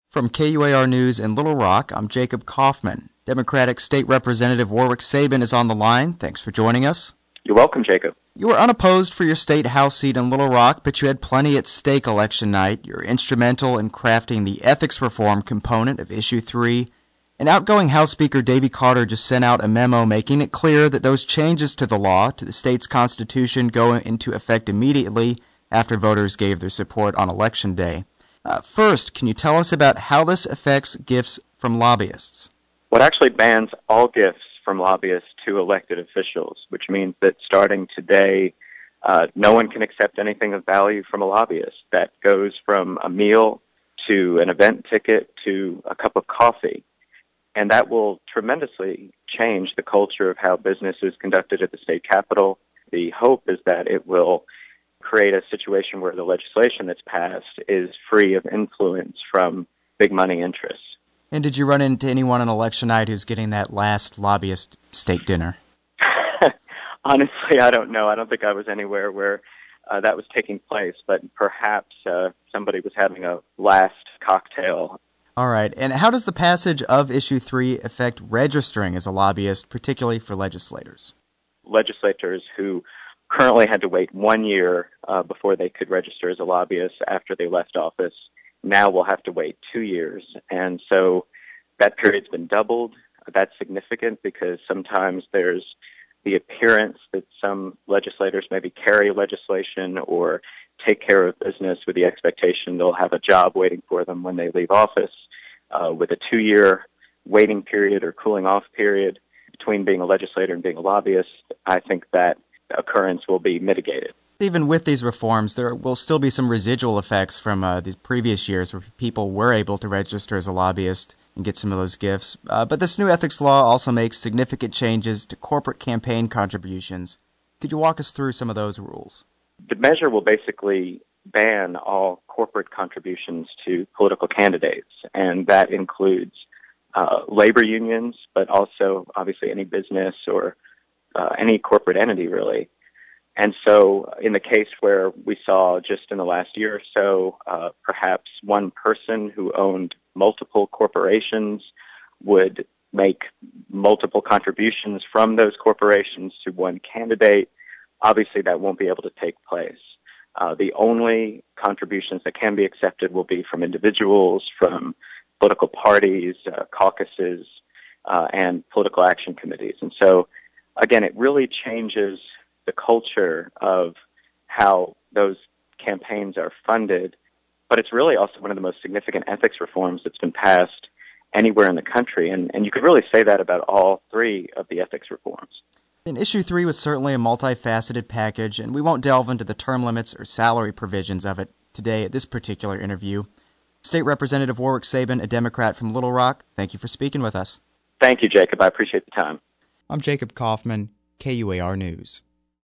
From KUAR News in Little Rock, I'm Jacob Kaufman. Democratic State Representative Warwick Sabin is on the line. Thanks for joining us. You're welcome, Jacob. You were unopposed for your state House seat in Little Rock, but you had plenty at stake election night. You're instrumental in crafting the ethics reform component of Issue 3. And outgoing House Speaker Davy Carter just sent out a memo making it clear that those changes to the law, to the state's constitution, go into effect immediately after voters gave their support on Election Day. First, can you tell us about how this affects gifts from lobbyists? Well, it actually bans all gifts from lobbyists to elected officials, which means that starting today, no one can accept anything of value from a lobbyist. That goes from a meal to an event ticket to a cup of coffee. And that will tremendously change the culture of how business is conducted at the state capitol. The hope is that it will create a situation where the legislation that's passed is free of influence from big money interests. And did you run into anyone on election night who's getting that last lobbyist steak dinner? Honestly, I don't know. I don't think I was anywhere where that was taking place, but perhaps somebody was having a last cocktail. All right. And how does the passage of Issue 3 affect registering as a lobbyist, particularly for legislators? Legislators who currently had to wait 1 year before they could register as a lobbyist after they left office now will have to wait 2 years. And so that period's been doubled. That's significant because sometimes there's the appearance that some legislators maybe carry legislation or take care of business with the expectation they'll have a job waiting for them when they leave office. With a 2-year waiting period or cooling off period between being a legislator and being a lobbyist, I think that occurrence will be mitigated. Even with these reforms, there will still be some residual effects from these previous years where people were able to register as a lobbyist and get some of those gifts. But this new ethics law also makes significant changes to corporate campaign contributions. Could you walk us through some of those rules? The measure will basically ban all corporate contributions to political candidates, and that includes labor unions, but also obviously any business or any corporate entity, really. And so in the case where we saw just in the last year or so, perhaps one person who owned multiple corporations would make multiple contributions from those corporations to one candidate. Obviously, that won't be able to take place. The only contributions that can be accepted will be from individuals, from political parties, caucuses, and political action committees. And so, again, it really changes the culture of how those campaigns are funded, but it's really also one of the most significant ethics reforms that's been passed anywhere in the country, and you could really say that about all three of the ethics reforms. And Issue 3 was certainly a multifaceted package, and we won't delve into the term limits or salary provisions of it today at this particular interview. State Representative Warwick Sabin, a Democrat from Little Rock, thank you for speaking with us. Thank you, Jacob. I appreciate the time. I'm Jacob Kaufman, KUAR News.